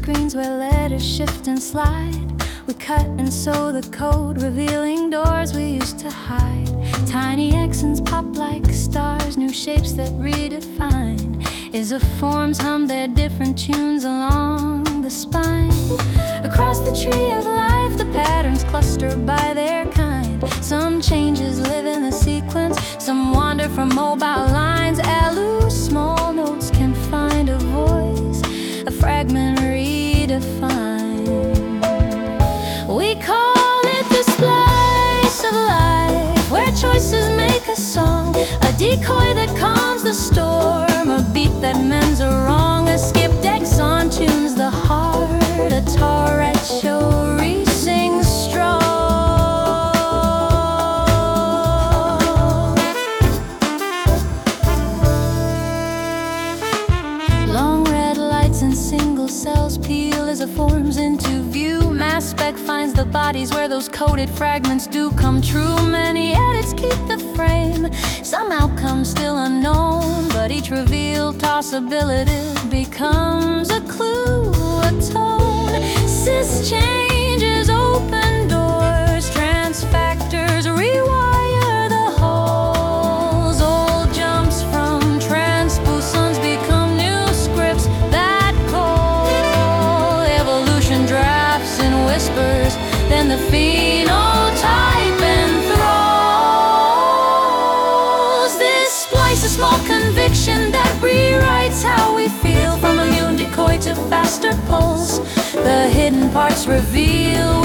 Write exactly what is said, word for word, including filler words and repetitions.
screens where letters shift and slide. We cut and sew the code, revealing doors we used to hide. Tiny accents pop like stars, new shapes that redefine. As the forms hum their different tunes along the spine. Across the tree of life, the patterns cluster by their kind. Some changes live in the sequence, some wander from mobile lines. Aloo's small notes can find a voice, a fragment redefined. We call it the slice of life, where choices make a song, a decoy that calms the storm, a beat that mends a wrong, a skipped Exxon tunes the heart, a Tourette re-sings strong. Long red lights and single cells peel as it forms into view. Mass spec finds the bodies where those coded fragments do come true. Many edits keep the frame, some outcomes still unknown, but each revealed possibility becomes a clue, a tone. Cis changes open doors, trans factors rewire the holes. Old jumps from transposons become new scripts that call. Evolution drafts and whispers, then the phenotype enthralls. This splice, a small conviction that rewrites how we feel, from immune decoy to faster pulse. The hidden parts reveal